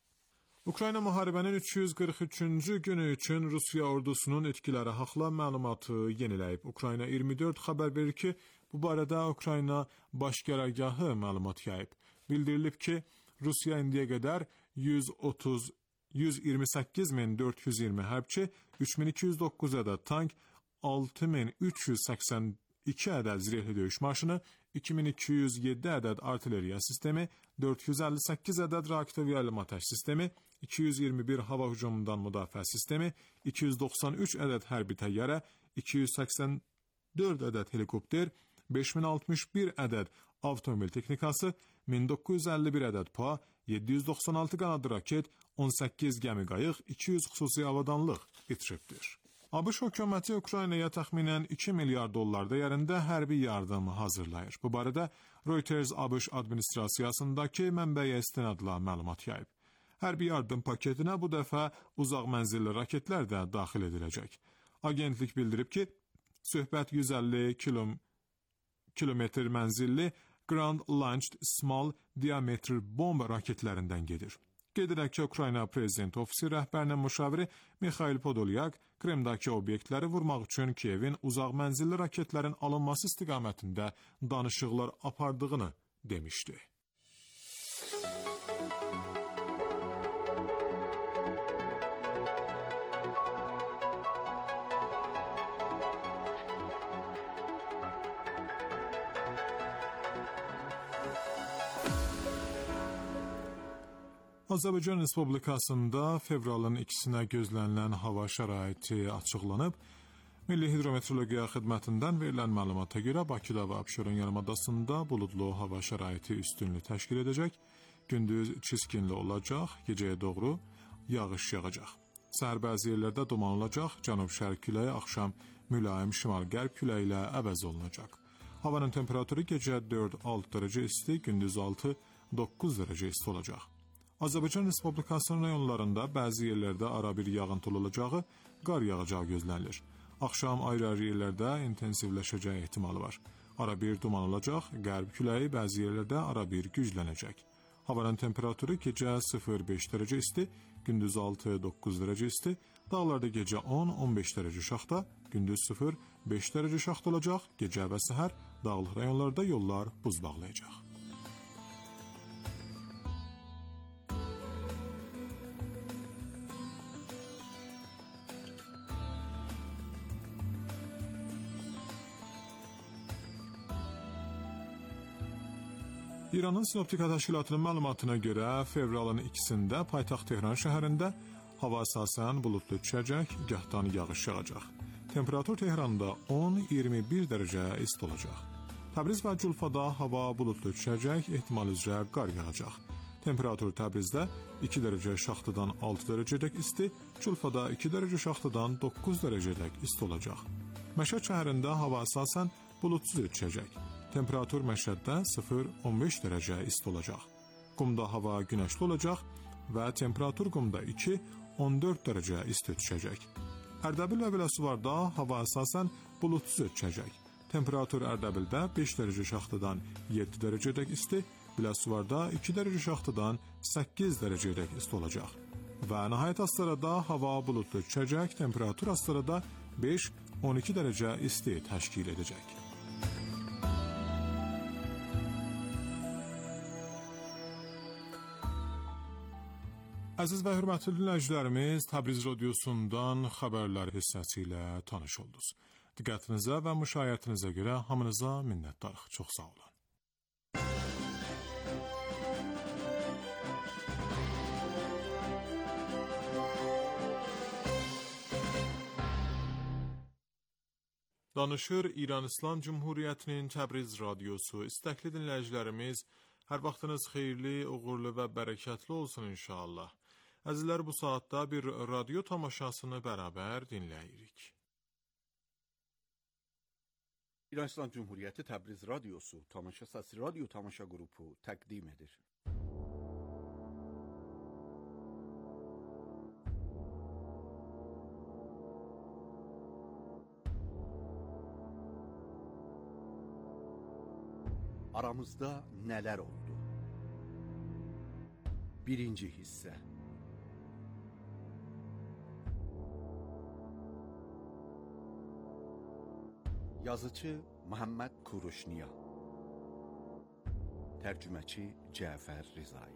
Ukrayna müharibənin üç yüz qırx üçüncü günü üçün Rusiya ordusunun etkiləri haqla məlumatı yeniləyib. Ukrayna iyirmi dörd xəbər verir ki, bu barədə Ukrayna baş qərargahı məlumat yayıb. Bildirilib ki, Rusiya indiyə qədər yüz otuz yüz iyirmi səkkiz min dörd yüz iyirmi hərbçi, üç min iki yüz doqquz ədəd tank, altı min üç yüz səksən iki ədəd zirehli döyüş maşını, iki min iki yüz yeddi ədəd artilleriya sistemi, dörd yüz əlli səkkiz ədəd reaktiv yayılma atəş sistemi, iki yüz iyirmi bir hava hücumundan müdafiə sistemi, iki yüz doxsan üç ədəd hərbi təyyarə, iki yüz səksən dörd ədəd helikopter, beş min altmış bir ədəd avtomobil texnikası, min doqquz yüz əlli bir ədəd P A, yeddi yüz doxsan altı qanadlı raket, on səkkiz gəmi qayıq, iki yüz xüsusi avadanlıq bitiribdir. ABŞ hökuməti Ukraynaya təxminən iki milyar dollar dəyərində hərbi yardım hazırlayır. Bu barədə Reuters ABŞ administrasiyasındakı mənbəyə istinadla məlumat yayıb. Hərbi yardım paketinə bu dəfə uzaq mənzilli raketlər də daxil ediləcək. Agentlik bildirib ki, söhbət yüz əlli kilometr mənzilli Ground Launched Small Diameter Bomb raketlərindən gedir. Qeyd edək ki, Ukrayna Prezident Ofisi rəhbərinin müşaviri Mikhail Podolyak Kremdakı obyektləri vurmaq üçün Kiyevin uzaq mənzilli raketlərin alınması istiqamətində danışıqlar apardığını demişdi. Azərbaycan Respublikasında fevralın ikisinə gözlənilən hava şəraiti açıqlanıb. Milli Hidrometeorologiya Xidmətindən verilən məlumata görə Bakıda və Abşeron yarımadasında buludlu hava şəraiti üstünlük təşkil edəcək. Gündüz çiskinli olacaq, gecəyə doğru yağış yağacaq. Səhər bəzi yerlərdə duman olacaq, cənub-şərq küləyi axşam mülayim şimal-qərb küləyi ilə əvəz olunacaq. Havanın temperaturu gecə dörd altı dərəcə isti, gündüz altı doqquz dərəcə isti olacaq. Azərbaycan Respublikasının rayonlarında bəzi yerlərdə ara bir yağıntılı olacağı, qar yağacağı gözlənilir. Axşam ayrı-ayrı yerlərdə intensivləşəcəyi ehtimalı var. Ara bir duman olacaq, qərb küləyi bəzi yerlərdə ara bir güclənəcək. Havanın temperaturu gecə sıfır beş dərəcə isti, gündüz altı doqquz dərəcə isti, dağlarda gecə on on beş dərəcə şaxta, gündüz sıfır beş dərəcə şaxta olacaq, gecə və səhər dağlıq rayonlarda yollar buz bağlayacaq. İranın Sinoptika Təşkilatının məlumatına görə fevralın ikisində paytaxt Tehran şəhərində hava əsasən buludlu düşəcək, gahdan yağış yağacaq. Temperatur Tehranda on iyirmi bir dərəcə isti olacaq. Təbriz və Culfada hava buludlu düşəcək, ehtimal üzrə qar yağacaq. Temperatur Təbrizdə iki dərəcə şaxtadan altı dərəcədək isti, Culfada iki dərəcə şaxtadan doqquz dərəcədək isti olacaq. Məşəd şəhərində hava əsasən bulutsuz keçəcək. Temperatur Məşəddə sıfır on beş dərəcə isti olacaq. Qumda hava günəşli olacaq və temperatur Qumda iki on dörd dərəcə isti düşəcək. Ərdəbil və Biləsuvarda hava əsasən bulutsuz keçəcək. Temperatur Ərdəbildə beş dərəcə şaxtadan yeddi dərəcədək isti, Biləsuvarda iki dərəcə şaxtadan səkkiz dərəcədək isti olacaq. Və nəhayət Astarada hava bulutlu keçəcək, temperatur Astarada beş on iki dərəcə isti təşkil edəcək. Əziz və hörmətli dinləyicilərimiz, Təbriz radiosundan xəbərlər hissəsi ilə tanış oldunuz. Diqqətinizə və müşayiətinizə görə hamınıza minnətdarıq. Çox sağ olun. Danışır İran İslam Cumhuriyyətinin Təbriz radiosu. İstəkli dinləyicilərimiz, hər vaxtınız xeyirli, uğurlu və bərəkətli olsun inşallah. Əzizlər, bu saatda bir radio tamaşasını bərabər dinləyirik. İran İslam Cumhuriyyəti Təbriz radiosu Tamaşa Səsi Radio Tamaşa qrupu təqdim edir. Aramızda nələr oldu? Birinci hissə. Yazıcı Muhammed Kuruşniya, tərcüməçi Cəfər Rizai.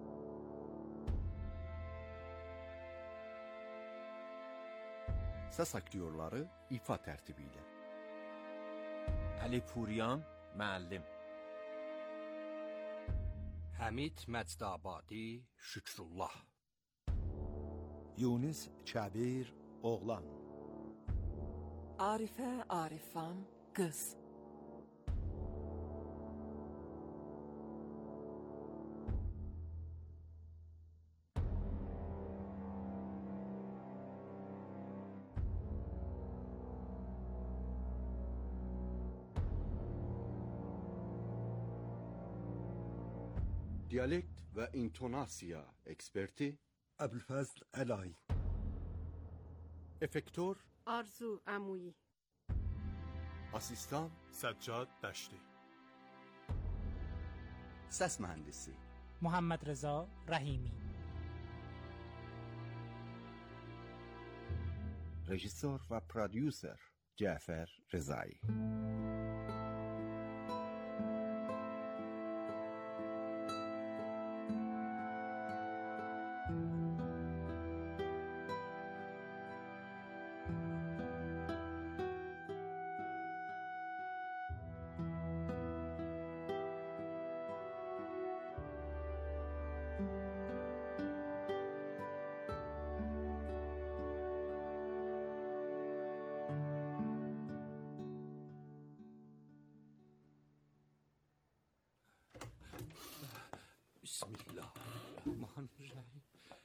Səs aktyorları ifa tərtibi ilə. Əli Puriyan, müəllim. Həmid Məcdabadi, Şükrullah. Yunus Kəbir, oğlan. Arifə Arifan, qız. Dialekt və intonasiya eksperti Əbülfəzl Əlay. Efektor Arzu Əmuyi. Asistan Səccad Dəşti. Səs mühəndisi Muhammed Rıza Rəhimi. Rejissor və prodüser Cəfər Rizai. Bismillahirrahmanirrahim.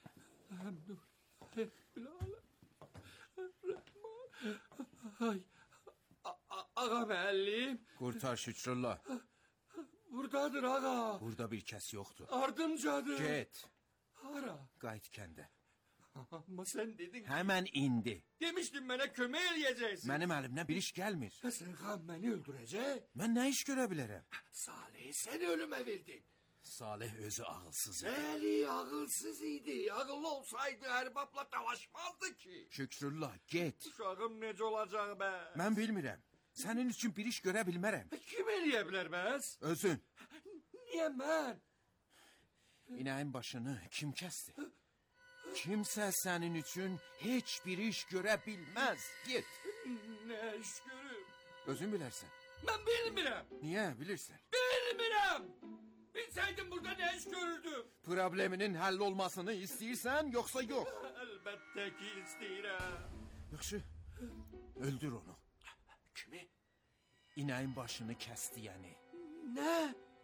Ay, ağa müəllim. Qurtar Şükrullah. Buradadır ağa. Burada bir kəs yoxdur. Ardımcadır. Get. Hara? Qayıt kəndə. Amma sən dedin. Həmən indi. Demişdin mənə kömək eləyəcəksin. Mənim əlimdən bir iş gəlmir. Həsən xan məni öldürəcək. Mən nə iş görə bilərəm? Salih, səni ölümə verdin. Salih özü ağılsız idi. Bəli, ağılsız idi. Ağıllı olsaydı ərbabla dalaşmazdı ki. Şükrullah, get. Uşağım necə olacaq bə? Mən bilmirəm. Sənin üçün bir iş görə bilmərəm. Kim eləyə bilər bəs? Özün. Niyə mən? İnəyin başını kim kəsdi? Kimsə sənin üçün heç bir iş görə bilməz. Get. Nə iş görüm? Özün bilərsən. Mən bilmirəm. Niyə bilirsən? Bilmirəm. Bilsəydim burada nə iş görürdüm? Probleminin həll olmasını istəyirsən, yoxsa yox? Əlbəttə ki, istəyirəm. Yaxşı, öldür onu. Kimi? İnəyin başını kəsdiyəni. Nə?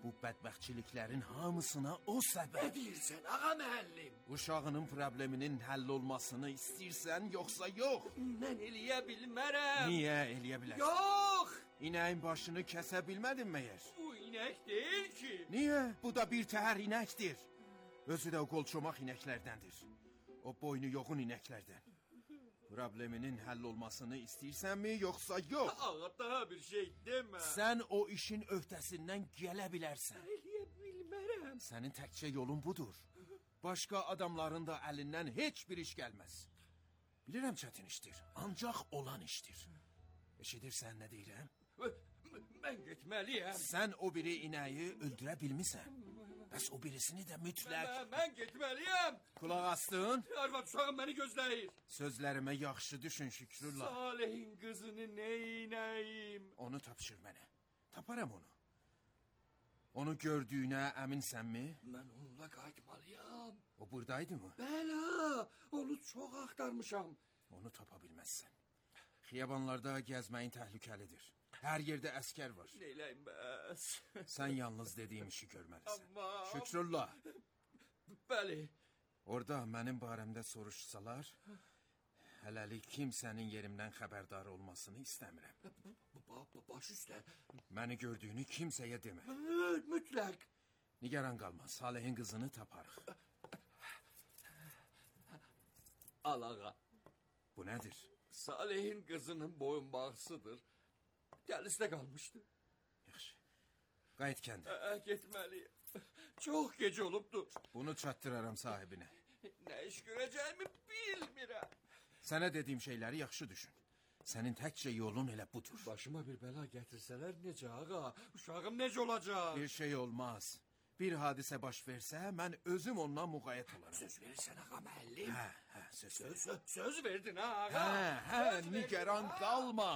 Bu bədbəxtçiliklərin hamısına o səbəb. Ne deyirsən ağa müəllim? Uşağının probleminin həll olmasını istəyirsən, yoxsa yox? Mən eləyə bilmərəm. Niyə eləyə bilərsən? Yox! İnəyin başını kəsə bilmədin məyər? Bu inek değil ki. Niyə? Bu da bir təhər inəkdir. Özü də o qolçomaq inəklərdəndir. O boynu yoğun inəklərdən. Probleminin həll olmasını istəyirsənmi, yoxsa yox? Ağa daha bir şey demə. Sən o işin öhdəsindən gələ bilərsən. Eləyə bilmərəm. Sənin təkcə yolun budur. Başqa adamların da əlindən heç bir iş gəlməz. Bilirəm çətin işdir, ancaq olan işdir. Eşidirsən nə deyirəm? Mən getməliyəm. Sən o biri inəyi öldürə bilmisən. Bəs o birisini də mütləq... Mən, mən getməliyəm. Kulaq astın. Arvad uşağım məni gözləyir. Sözlərimə yaxşı düşün Şükrullah. Salihin qızını neynəyim? Onu tapşır mənə. Taparam onu. Onu gördüyünə əminsənmi? Mən onunla qayıtmalıyam. O buradaydı mı? Bəli, onu çox axtarmışam. Onu tapa bilməzsən. Xiyabanlarda gəzməyin təhlükəlidir. Hər yerdə əskər var. Neyləyim bəs? Sən yalnız dediyim işi görməlisən. Amma... Şükrullah. Bəli. Orada mənim barəmdə soruşsalar, hələlik kimsənin yerimdən xəbərdar olmasını istəmirəm. Baş üstə. Məni gördüyünü kimsəyə demə. Mütləq. Nigaran qalma, Salihin qızını taparıq. Al ağa. Bu nədir? Salihin qızının boyunbağısıdır. Dəhlizdə qalmışdı. Yaxşı. Qayıt kəndə. Ə, getməliyim. Çox gec olubdu. Bunu çatdıraram sahibinə. Nə iş görəcəyimi bilmirəm. Sənə dediyim şeyləri yaxşı düşün. Sənin təkcə yolun elə budur. Başıma bir bəla gətirsələr necə ağa? Uşağım necə olacaq? Bir şey olmaz. Bir hadisə baş versə, mən özüm ondan muğayət olaram. Söz verirsən ağa müəllim. Hə, hə, söz Söz, söz, söz verdin ha ağa. Hə, hə, nigaran qalma.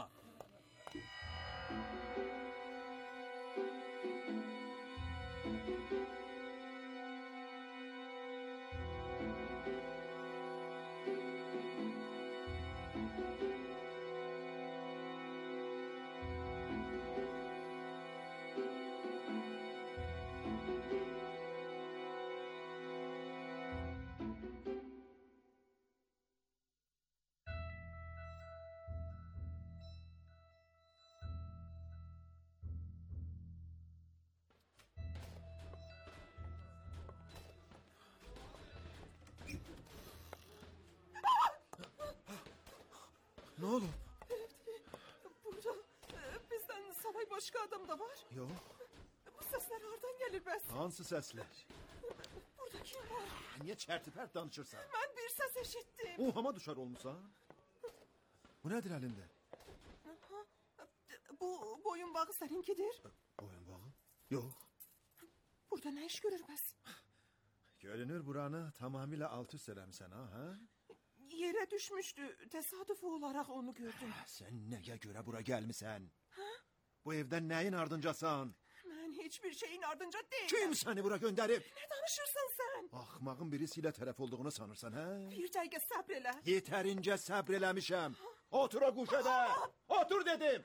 Ne oldu? Burada e, bizden savay başka adam da var. Yok. Bu sesler hardan gelir bəs? Hansı sesler? Burada kim var? Niye çertipert danışırsan? Ben bir ses eşittim. Uhama düşer olmuşsan. Bu nedir elinde? Ha, bu boyun bağı seninkidir. Boyun bağı? Yok. Burada ne iş görür bəs? Görünür buranı tamamıyla alt üst eləmsən ha? ha? Yere düşmüştü. Tesadüf olarak onu gördüm. Sen neye göre bura gelmişsen? Ha? Bu evden neyin ardıncasan? Ben hiçbir şeyin ardınca değilim. Kim seni bura gönderip? Ne danışırsan sen? Ahmağın birisiyle taraf olduğunu sanırsan ha? Bir dəqiqə səbr elə. Yeterince sabrelemişim. Otur o kuşada. Otur dedim.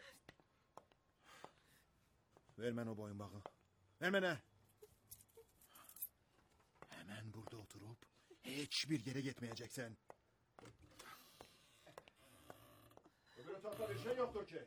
Ver mən o boyun bağı. Ver mənə. Hemen burada oturup hiçbir yere gitmeyeceksin. Öbür otaqda bir şey yoktur ki.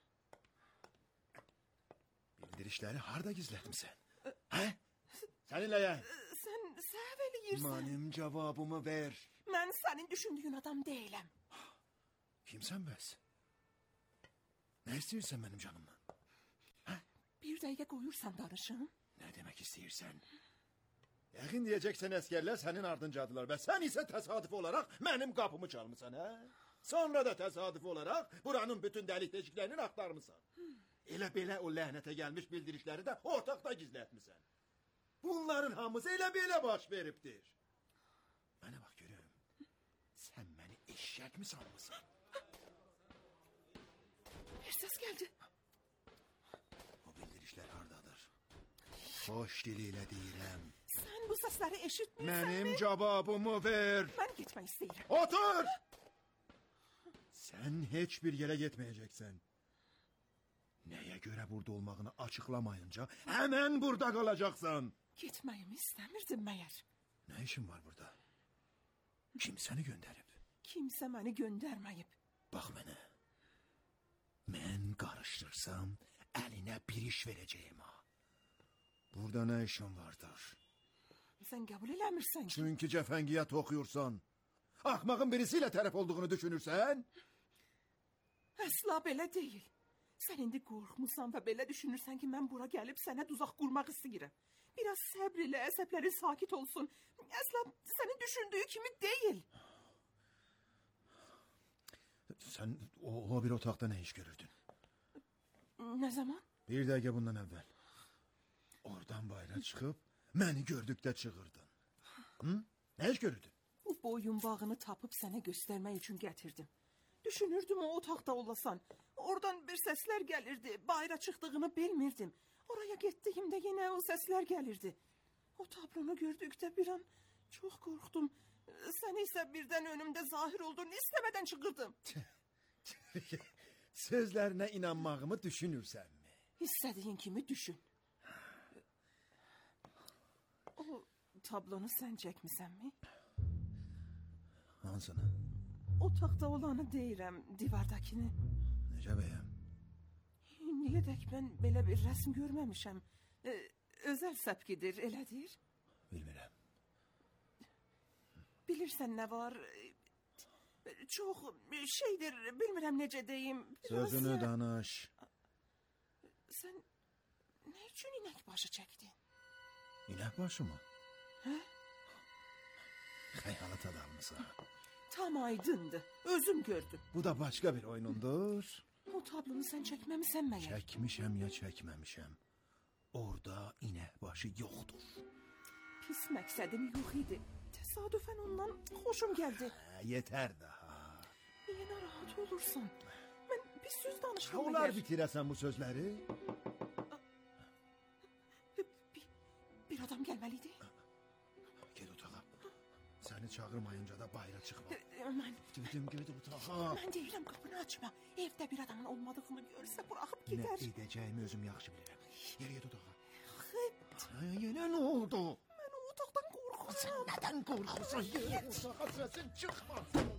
Bildirişleri harda gizletmişsin? He? Seninle ya. Sen səhv eləyirsən. Benim cevabımı ver. Ben senin düşündüğün adam değilim. Kimsen bəs? Ne istiyorsan benim canımdan? Bir dəqiqə qoyursan danışım. Ne demek istiyorsan? Yakın diyeceksen askerler senin ardıncadılar ve sen ise tesadüf olarak benim kapımı çalmışsan ha? Sonra da tesadüf olarak buranın bütün delik deşiklerini aktarmışsan. Hmm. Elə belə o lənətə gelmiş bildirişleri de ortakta gizletmişsen. Bunların hamısı elə belə baş veribdir. Bana bak görüm. Sen beni eşek mi sanmışsın? Bir ses geldi. O bildirişler hardadır? Hoş diliyle deyirəm. Sen bu sesleri eşitmiyorsan Benim mi? cevabımı ver. Ben gitmek isterim. Otur! Sen hiçbir yere gitmeyeceksin. Nəyə görə burada olmağını açıqlamayınca həmən burada qalacaqsan. Getməyimi istəmirdim məyər? Nə işin var burada? Kim səni göndərib? Kimsə məni göndərməyib. Bax mənə. Mən qarışdırsam əlinə bir iş verəcəyim ha. Burada nə işin vardır? Sən qəbul eləmirsən ki. Çünki cəfəngiyyat oxuyursan. Axmağın birisiyle tərəf olduğunu düşünürsən? Əsla belə deyil. Sən indi qorxmusan və belə düşünürsən ki, mən bura gəlib sənə tuzaq qurmaq istəyirəm. Biraz səbr elə, əsəblərin sakit olsun. Əsla sənin düşündüyü kimi deyil. Sən o, o bir otaqda nə iş görürdün? Nə zaman? Bir dəqiqə bundan əvvəl. Oradan bayra çıxıb, məni gördükdə çığırdın. Hı? Nə iş görürdün? Bu boyun bağını tapıb sənə göstərmək üçün gətirdim. Düşünürdüm o otaqda olasan. Oradan bir səslər gəlirdi. Bayra çıxdığını bilmirdim. Oraya getdiyimdə yenə o səslər gəlirdi. O tablonu gördükdə bir an çox qorxdum. Sən isə birdən önümdə zahir oldun. İstəmədən çığırdım. Sözlərinə inanmağımı düşünürsənmi? İstədiyin kimi düşün. O tablonu sən çəkmisənmi? Hansını? Otaqda olanı deyirəm, divardakini. Necə bəyəm? Niyədək mən belə bir rəsm görməmişəm. Ee, özəl səpkidir, elədir? Bilmirəm. Bilirsən nə var? Çox şeydir, bilmirəm necə deyim. Biraz... Sözünü danış. Sən nə üçün inək başı çəkdin? İnək başı mı? Hə? Xəyalat adamısan. Tam aydındı, özüm gördüm. Bu da başqa bir oyunundur. O tablonu sən çəkməmisən məyər? Çəkmişəm ya çəkməmişəm. Orada inək başı yoxdur. Pis məqsədim yox idi. Təsadüfən ondan xoşum gəldi. Hə, yetər daha. Niyə narahat olursan? Mən bir söz danışdım. Olar bitirəsən bu sözləri? Bir, bir adam gəlməliydi. Gel otağa. Səni çağırmayınca da bayra çıxma. Mən... Gedim, gedim otağa. Mən deyirəm, qapını açma. Evdə bir adamın olmadığını görsə buraxıb gedər. Nə edəcəyimi özüm yaxşı bilirəm. Yere get otağa. Xıp. Yenə nə oldu? Mən o otaqdan qorxuram. Sən nədən qorxursan? Yere otağa səsin çıxmasın.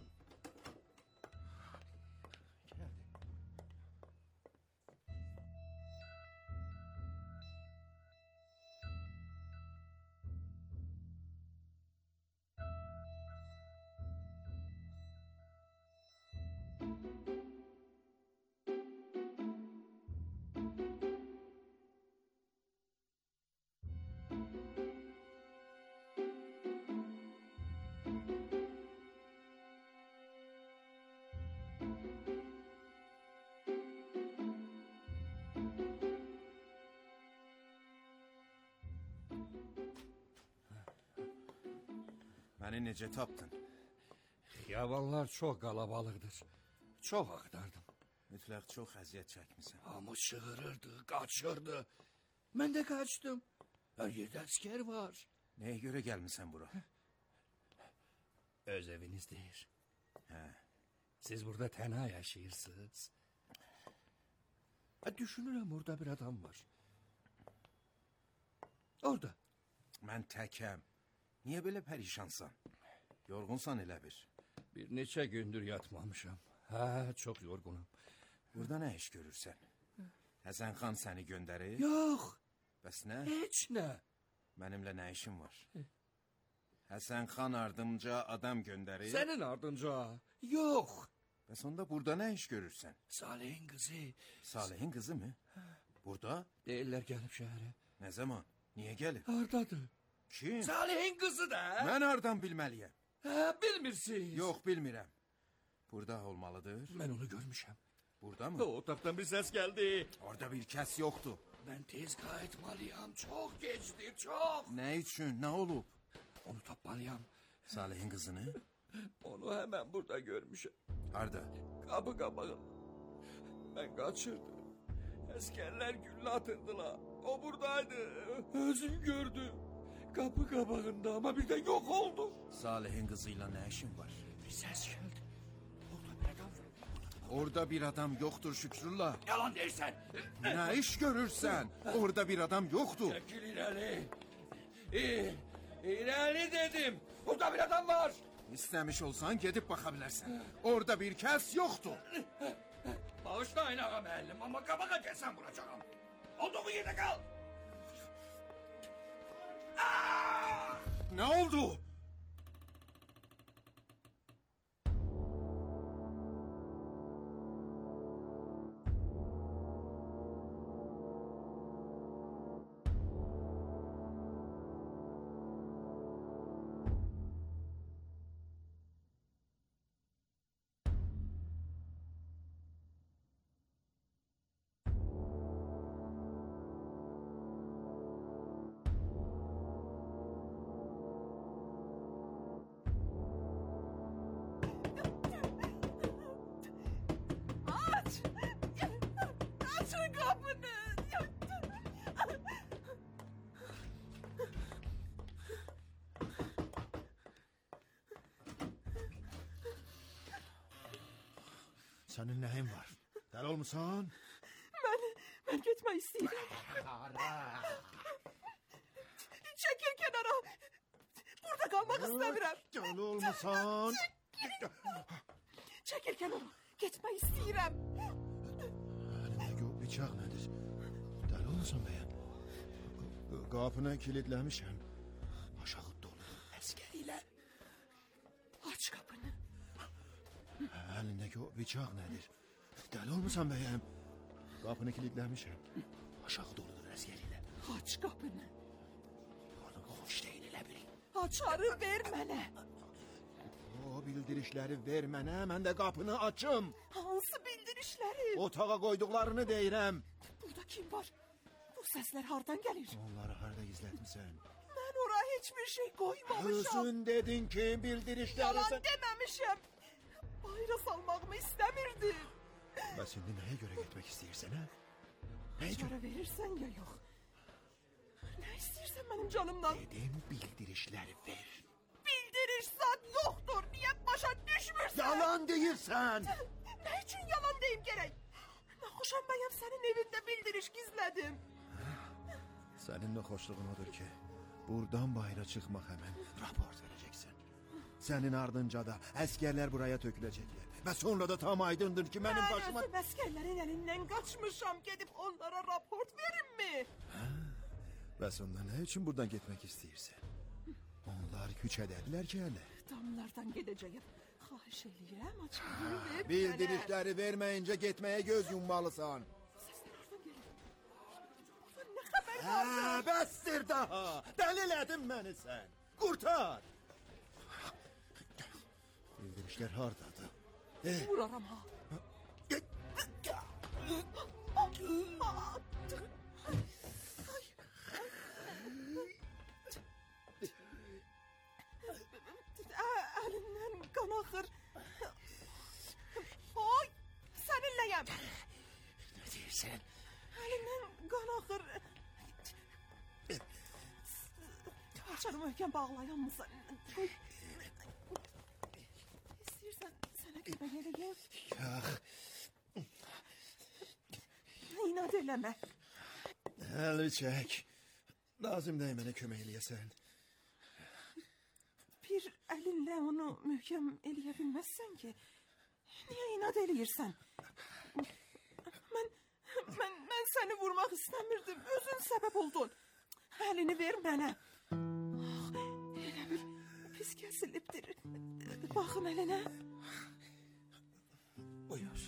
Məni necə tapdın? Xiyabanlar çox qalabalıqdır. Çox axtardım. Mütləq çox əziyyət çəkmisən. Amma çığırırdı, qaçırdı. Mən də qaçdım. Hər yerdə əskər var. Nəyə görə gəlmisən bura? Öz eviniz deyir. Hə. Siz burada tənha yaşayırsınız. Düşünürəm orada bir adam var. Orada. Mən təkəm. Niyə belə pərişansan? Yorğunsan elə bir. Bir neçə gündür yatmamışam. Hə, çox yorğunam. Burada nə iş görürsən? Həsən xan səni göndərir? Yox. Bəs nə? Heç nə. Mənimlə nə işin var? Həsən xan ardımca adam göndərir? Sənin ardınca? Yox. Bəs onda burada nə iş görürsən? Salihin qızı. Salihin qızı mı? Burada? Deyirlər gəlib şəhərə. Nə zaman? Niyə gəlib? Hardadır? Kim? Salihin qızı da. Mən hardan bilməliyəm? Hə, bilmirsiniz. Yox, bilmirəm. Burada olmalıdır. Mən onu görmüşəm. Burada mı? O otaqdan bir səs gəldi. Orada bir kəs yoxdur. Mən tez qayıtmalıyam. Çox gecdir, çox. Nə üçün? Nə olub? Onu tapmalıyam. Salihin qızını? Onu hemen burada görmüşüm. Harda? Kapı kapağı. Ben kaçırdım. Askerler gülle atırdılar. O buradaydı. Özüm gördüm. Kapı kapağında ama birden yok oldu. Salih'in kızıyla ne işin var? Bir ses geldi. Orada bir adam var. Orada bir adam yoktur Şükrullah. Yalan deyirsən. Ne iş görürsen? Orada bir adam yoktur. Çekil ileri. İyi, ileri dedim. Burada bir adam var. İstemiş olsan gidip bakabilirsin. Orada bir kes yoktur. Bağışlayın ağam ellim ama kabağa gelsen vuracağım. Olduğu yerde kal. Ne oldu? Aç! Açın kapını! Senin neyin var? Deli olmuşsan? Ben, ben gitme istedim. Çekil kenara. Burada kalmak istemiyorum. Deli olmuşsan? Çekil kenara. Gitme istedim. Elindeki o bıçak nedir? Deli olmuşsan beyan. Kapını kilitlemişim. Aşağı doludur askeriyle. Aç kapını. Elindeki o bıçak nedir? Deli olmuşsan beyan. Kapını kilitlemişim. Aşağı doludur askeriyle. Aç kapını. Onun hoş değil elə bil. Açarı ver mənə. O bildirişləri ver mənə, mən də qapını açım. Hansı bildirişləri? Otağa qoyduqlarını deyirəm. Burada kim var? Bu sesler hardan gelir? Onları harda gizlətmisən? Ben oraya hiçbir şey koymamışım. Özün dedin ki bildirişləri... Yalan sən- dememişim. Bayra salmağımı istemirdim. Bəs indi nəyə görə getmək istəyirsən, hə? Nəyə görə? Para verirsen ya yok. Ne istersen benim canımdan. Dedim bildirişləri ver. Bildiriş zat yoktur. Niye başa düşmürsen? Yalan deyirsən. Ne için yalan deyim gerek? Naxuşam bayam senin evinde bildiriş gizledim. Sənin də xoşluğun odur ki, buradan bayra çıxmaq həmən raport verəcəksən. Sənin ardınca da əskərlər buraya töküləcəklər. Və sonra da tam aydındır ki, mənim Ben başıma... özüm askerlerin elinden kaçmışam. Gidip onlara raport verin mi? Bəs onda nə üçün buradan getmək istəyirsən? Onlar güç edədilər ki, hələ. Damlardan gideceğim. Xahiş eləyirəm açarı ver mənə. Bildirişləri verməyincə getməyə göz yummalısan. Ne haber Hə, vardır? bəsdir daha. Dəlilədin məni sən. Qurtar. Bildirişlər hardadır? Eh, Vuraram ha. Elinden kan akır. Oy, seninleyim. Ne deyirsən? Elinden kan akır. Açarı möhkəm bağlayan mısın? İstəyirsən sənə kömək eləyəm. Yox. İnat eləmə. Əli çək. Lazım deyil mənə kömək eləyəsən. Bir əlinlə onu möhkəm eləyə bilməzsən ki. Niyə inat eləyirsən? Mən, mən, mən səni vurmaq istəmirdim. Özün səbəb oldun. Əlini ver mənə. Ah, elə bir pis kəsilibdir. Baxım əlinə. Buyur.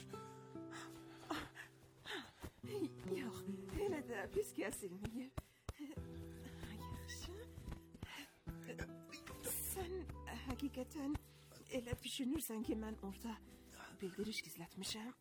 Yox, elə də pis kəsilməyib. Yaxşı. Sən həqiqətən elə düşünürsən ki, mən orada bildiriş gizlətmişəm.